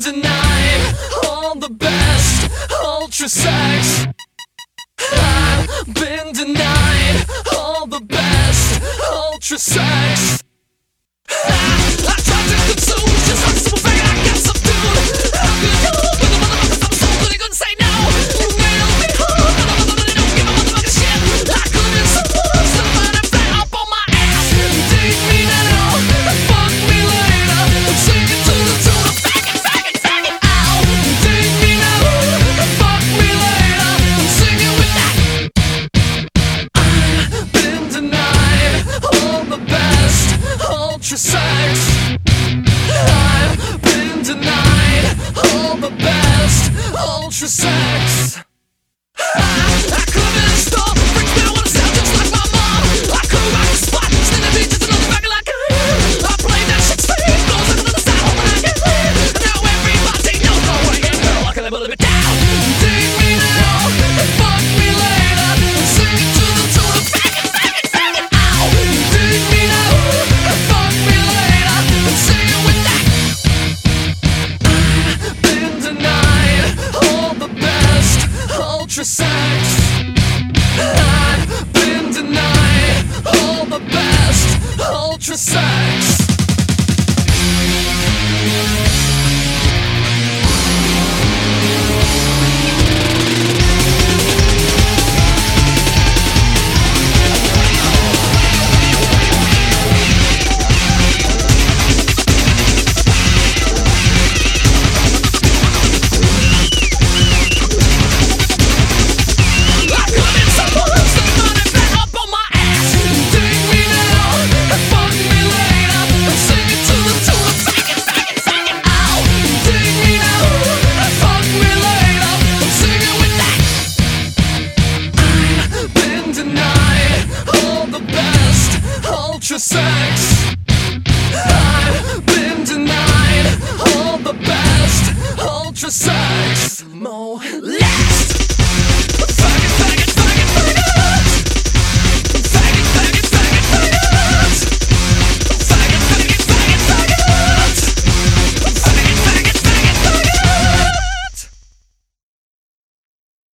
denied all the best ultra sex. I've been denied all the best ultra sex. I tried to consume just like some faggot I got subdued. How could you, with the motherfuckers I'm so good, he couldn't say no. You nailed me hard, they don't give a motherfucking shit. I couldn't support somebody flat up on my ass. Take me now, fuck me later, sing it to the tune of faggot, faggot, faggot, ow. Take me now, fuck me later, sing it with that. I've been denied all the best ultra sex. I've been denied all the best ultra sex. I couldn't stop, freaks me, I wanna sound just like my mom. I could rock the spot, stand the beat just another faggot like I played that shit straight, blows up another side, hoping I get laid. And now everybody knows my way, and girl, I can live a little bit down. Take me now, fuck me later, sing it to the tune of faggot, faggot, faggot, ow. Take me now, fuck me later, sing it with that. I've been denied all the best ultra sex. I've been denied all the best ultra sex.